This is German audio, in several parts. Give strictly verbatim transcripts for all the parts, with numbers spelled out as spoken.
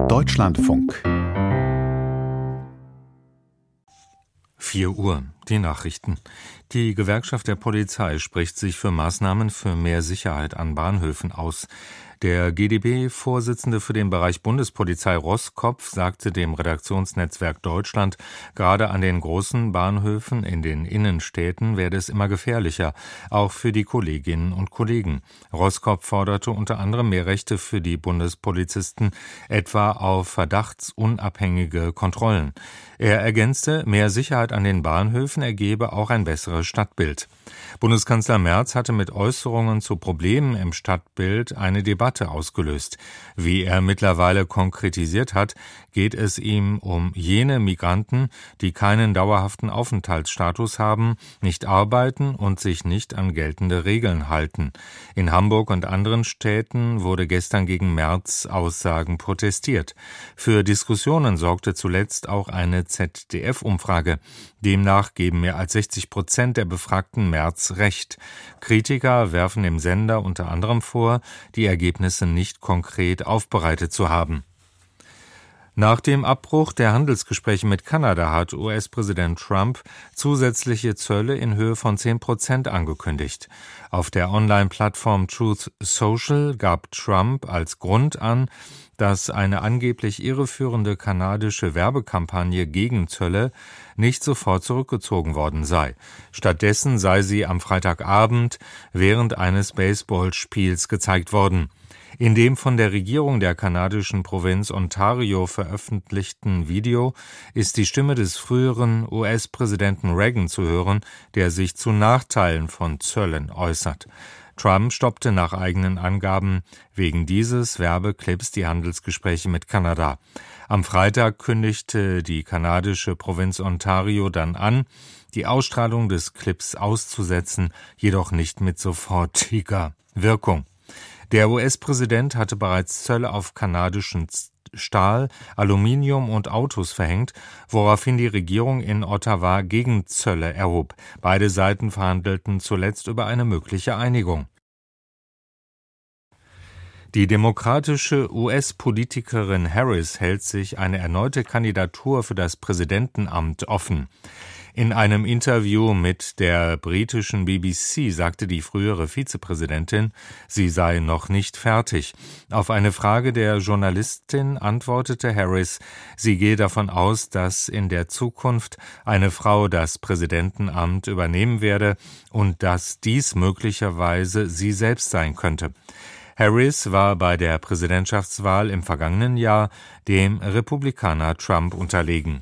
Deutschlandfunk. vier Uhr, die Nachrichten. Die Gewerkschaft der Polizei spricht sich für Maßnahmen für mehr Sicherheit an Bahnhöfen aus. Der G d B-Vorsitzende für den Bereich Bundespolizei Roßkopf sagte dem Redaktionsnetzwerk Deutschland, gerade an den großen Bahnhöfen in den Innenstädten werde es immer gefährlicher, auch für die Kolleginnen und Kollegen. Roßkopf forderte unter anderem mehr Rechte für die Bundespolizisten, etwa auf verdachtsunabhängige Kontrollen. Er ergänzte, mehr Sicherheit an den Bahnhöfen ergebe auch ein besseres Stadtbild. Bundeskanzler Merz hatte mit Äußerungen zu Problemen im Stadtbild eine Debatte ausgelöst. Wie er mittlerweile konkretisiert hat, geht es ihm um jene Migranten, die keinen dauerhaften Aufenthaltsstatus haben, nicht arbeiten und sich nicht an geltende Regeln halten. In Hamburg und anderen Städten wurde gestern gegen Merz' Aussagen protestiert. Für Diskussionen sorgte zuletzt auch eine Z D F-Umfrage. Demnach geben mehr als sechzig Prozent der Befragten Merz recht. Kritiker werfen dem Sender unter anderem vor, die Ergebnisse nicht konkret aufbereitet zu haben. Nach dem Abbruch der Handelsgespräche mit Kanada hat U S-Präsident Trump zusätzliche Zölle in Höhe von zehn Prozent angekündigt. Auf der Online-Plattform Truth Social gab Trump als Grund an, dass eine angeblich irreführende kanadische Werbekampagne gegen Zölle nicht sofort zurückgezogen worden sei. Stattdessen sei sie am Freitagabend während eines Baseballspiels gezeigt worden. In dem von der Regierung der kanadischen Provinz Ontario veröffentlichten Video ist die Stimme des früheren U S-Präsidenten Reagan zu hören, der sich zu Nachteilen von Zöllen äußert. Trump stoppte nach eigenen Angaben wegen dieses Werbeclips die Handelsgespräche mit Kanada. Am Freitag kündigte die kanadische Provinz Ontario dann an, die Ausstrahlung des Clips auszusetzen, jedoch nicht mit sofortiger Wirkung. Der U S-Präsident hatte bereits Zölle auf kanadischen Stahl, Aluminium und Autos verhängt, woraufhin die Regierung in Ottawa Gegenzölle erhob. Beide Seiten verhandelten zuletzt über eine mögliche Einigung. Die demokratische U S-Politikerin Harris hält sich eine erneute Kandidatur für das Präsidentenamt offen. In einem Interview mit der britischen B B C sagte die frühere Vizepräsidentin, sie sei noch nicht fertig. Auf eine Frage der Journalistin antwortete Harris, sie gehe davon aus, dass in der Zukunft eine Frau das Präsidentenamt übernehmen werde und dass dies möglicherweise sie selbst sein könnte. Harris war bei der Präsidentschaftswahl im vergangenen Jahr dem Republikaner Trump unterlegen.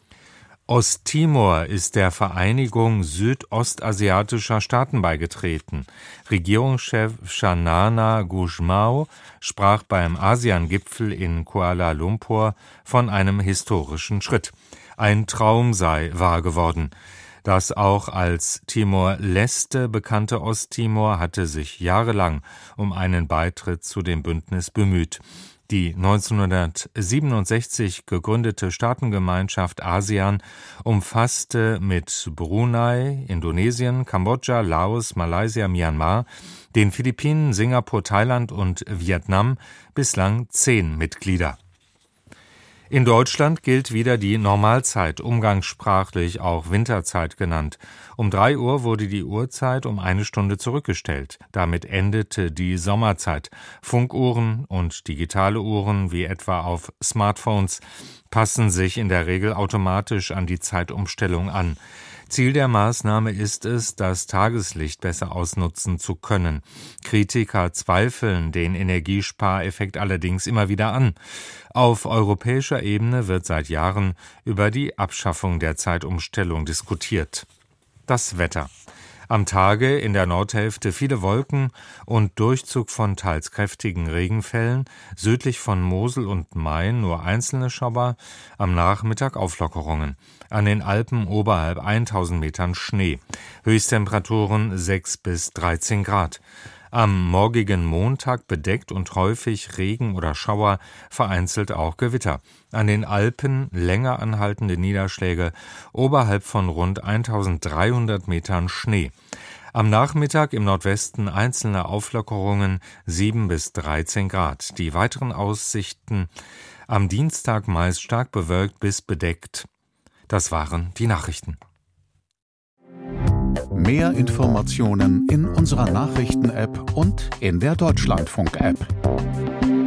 Osttimor ist der Vereinigung südostasiatischer Staaten beigetreten. Regierungschef Xanana Gusmão sprach beim ASEAN-Gipfel in Kuala Lumpur von einem historischen Schritt. Ein Traum sei wahr geworden. Das auch als Timor-Leste bekannte Osttimor hatte sich jahrelang um einen Beitritt zu dem Bündnis bemüht. Die neunzehnhundertsiebenundsechzig gegründete Staatengemeinschaft ASEAN umfasste mit Brunei, Indonesien, Kambodscha, Laos, Malaysia, Myanmar, den Philippinen, Singapur, Thailand und Vietnam bislang zehn Mitglieder. In Deutschland gilt wieder die Normalzeit, umgangssprachlich auch Winterzeit genannt. Um drei Uhr wurde die Uhrzeit um eine Stunde zurückgestellt. Damit endete die Sommerzeit. Funkuhren und digitale Uhren, wie etwa auf Smartphones, passen sich in der Regel automatisch an die Zeitumstellung an. Ziel der Maßnahme ist es, das Tageslicht besser ausnutzen zu können. Kritiker zweifeln den Energiespareffekt allerdings immer wieder an. Auf europäischer Ebene wird seit Jahren über die Abschaffung der Zeitumstellung diskutiert. Das Wetter. Am Tage in der Nordhälfte viele Wolken und Durchzug von teils kräftigen Regenfällen, südlich von Mosel und Main nur einzelne Schauer, am Nachmittag Auflockerungen. An den Alpen oberhalb tausend Metern Schnee, Höchsttemperaturen sechs bis dreizehn Grad. Am morgigen Montag bedeckt und häufig Regen oder Schauer, vereinzelt auch Gewitter. An den Alpen länger anhaltende Niederschläge, oberhalb von rund eintausenddreihundert Metern Schnee. Am Nachmittag im Nordwesten einzelne Auflockerungen, sieben bis dreizehn Grad. Die weiteren Aussichten: Am Dienstag meist stark bewölkt bis bedeckt. Das waren die Nachrichten. Mehr Informationen in unserer Nachrichten-App und in der Deutschlandfunk-App.